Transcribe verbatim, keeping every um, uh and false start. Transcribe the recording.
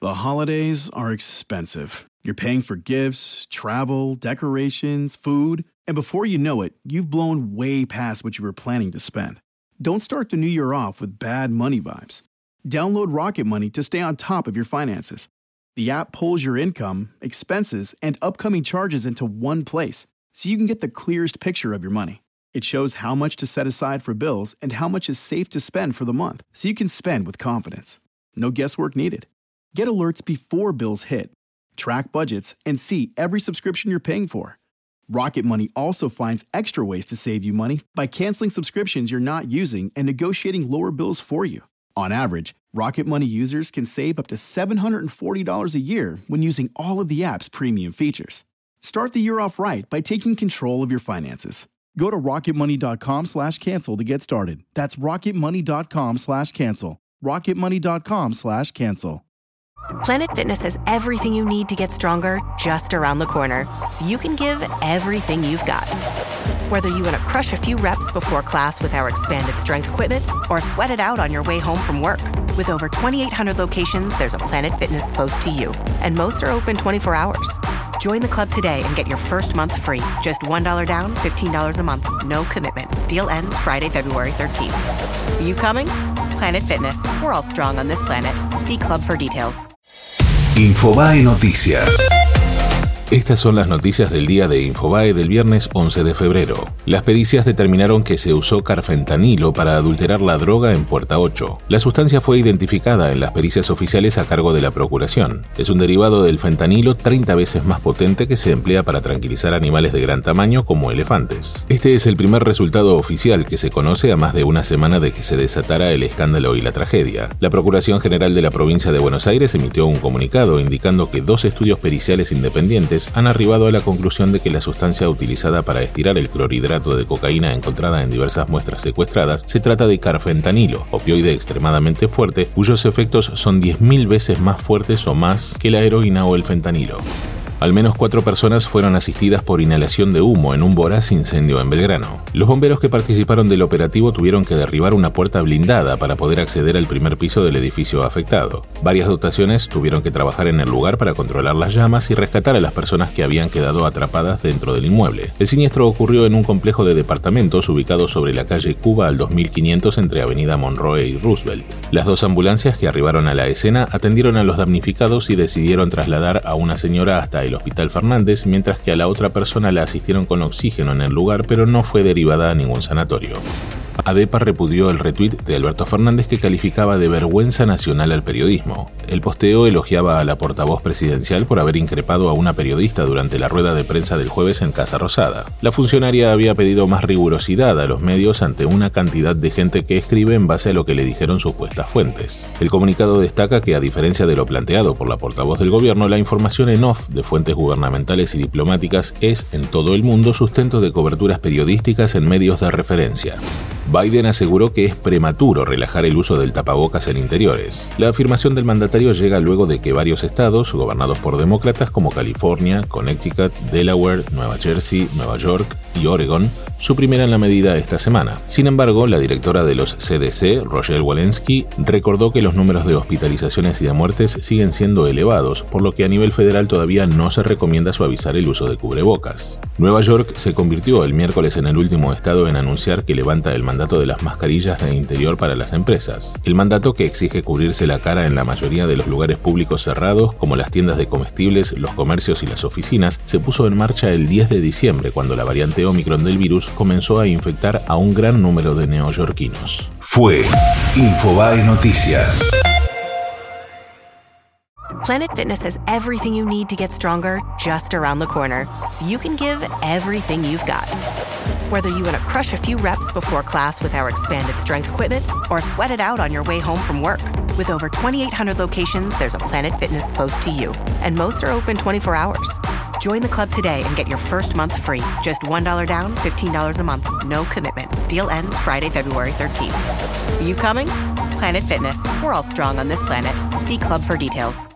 The holidays are expensive. You're paying for gifts, travel, decorations, food, and before you know it, you've blown way past what you were planning to spend. Don't start the new year off with bad money vibes. Download Rocket Money to stay on top of your finances. The app pulls your income, expenses, and upcoming charges into one place, so you can get the clearest picture of your money. It shows how much to set aside for bills and how much is safe to spend for the month, so you can spend with confidence. No guesswork needed. Get alerts before bills hit, track budgets, and see every subscription you're paying for. Rocket Money also finds extra ways to save you money by canceling subscriptions you're not using and negotiating lower bills for you. On average, Rocket Money users can save up to seven hundred forty dollars a year when using all of the app's premium features. Start the year off right by taking control of your finances. Go to rocketmoney.com slash cancel to get started. That's rocketmoney.com slash cancel. rocketmoney.com slash cancel. Planet Fitness has everything you need to get stronger just around the corner, so you can give everything you've got. Whether you want to crush a few reps before class with our expanded strength equipment or sweat it out on your way home from work. With over twenty-eight hundred locations, there's a Planet Fitness close to you, and most are open twenty-four hours. Join the club today and get your first month free. Just one dollar down, fifteen dollars a month. No commitment. Deal ends Friday, February thirteenth. Are you coming? Planet Fitness. We're all strong on this planet. See club for details. Infobae Noticias. Estas son las noticias del día de Infobae del viernes once de febrero. Las pericias determinaron que se usó carfentanilo para adulterar la droga en Puerta ocho. La sustancia fue identificada en las pericias oficiales a cargo de la Procuración. Es un derivado del fentanilo treinta veces más potente que se emplea para tranquilizar animales de gran tamaño como elefantes. Este es el primer resultado oficial que se conoce a más de una semana de que se desatara el escándalo y la tragedia. La Procuración General de la Provincia de Buenos Aires emitió un comunicado indicando que dos estudios periciales independientes han arribado a la conclusión de que la sustancia utilizada para estirar el clorhidrato de cocaína encontrada en diversas muestras secuestradas se trata de carfentanilo, opioide extremadamente fuerte, cuyos efectos son diez mil veces más fuertes o más que la heroína o el fentanilo. Al menos cuatro personas fueron asistidas por inhalación de humo en un voraz incendio en Belgrano. Los bomberos que participaron del operativo tuvieron que derribar una puerta blindada para poder acceder al primer piso del edificio afectado. Varias dotaciones tuvieron que trabajar en el lugar para controlar las llamas y rescatar a las personas que habían quedado atrapadas dentro del inmueble. El siniestro ocurrió en un complejo de departamentos ubicado sobre la calle Cuba al dos mil quinientos entre Avenida Monroe y Roosevelt. Las dos ambulancias que arribaron a la escena atendieron a los damnificados y decidieron trasladar a una señora hasta el Hospital Fernández, mientras que a la otra persona la asistieron con oxígeno en el lugar, pero no fue derivada a ningún sanatorio. ADEPA repudió el retweet de Alberto Fernández que calificaba de vergüenza nacional al periodismo. El posteo elogiaba a la portavoz presidencial por haber increpado a una periodista durante la rueda de prensa del jueves en Casa Rosada. La funcionaria había pedido más rigurosidad a los medios ante una cantidad de gente que escribe en base a lo que le dijeron supuestas fuentes. El comunicado destaca que, a diferencia de lo planteado por la portavoz del gobierno, la información en off de fuentes gubernamentales y diplomáticas es, en todo el mundo, sustento de coberturas periodísticas en medios de referencia. Biden aseguró que es prematuro relajar el uso del tapabocas en interiores. La afirmación del mandatario llega luego de que varios estados, gobernados por demócratas como California, Connecticut, Delaware, Nueva Jersey, Nueva York y Oregon, suprimieran la medida esta semana. Sin embargo, la directora de los C D C, Rochelle Walensky, recordó que los números de hospitalizaciones y de muertes siguen siendo elevados, por lo que a nivel federal todavía no se recomienda suavizar el uso de cubrebocas. Nueva York se convirtió el miércoles en el último estado en anunciar que levanta el mandato de las mascarillas de interior para las empresas. El mandato, que exige cubrirse la cara en la mayoría de los lugares públicos cerrados, como las tiendas de comestibles, los comercios y las oficinas, se puso en marcha el diez de diciembre, cuando la variante Omicron del virus comenzó a infectar a un gran número de neoyorquinos. Fue Infobae Noticias. Planet Fitness has everything you need to get stronger just around the corner, so you can give everything you've got. Whether you want to crush a few reps before class with our expanded strength equipment or sweat it out on your way home from work. With over twenty-eight hundred locations, there's a Planet Fitness close to you, and most are open twenty-four hours. Join the club today and get your first month free. Just one dollar down, fifteen dollars a month. No commitment. Deal ends Friday, February thirteenth. Are you coming? Planet Fitness. We're all strong on this planet. See club for details.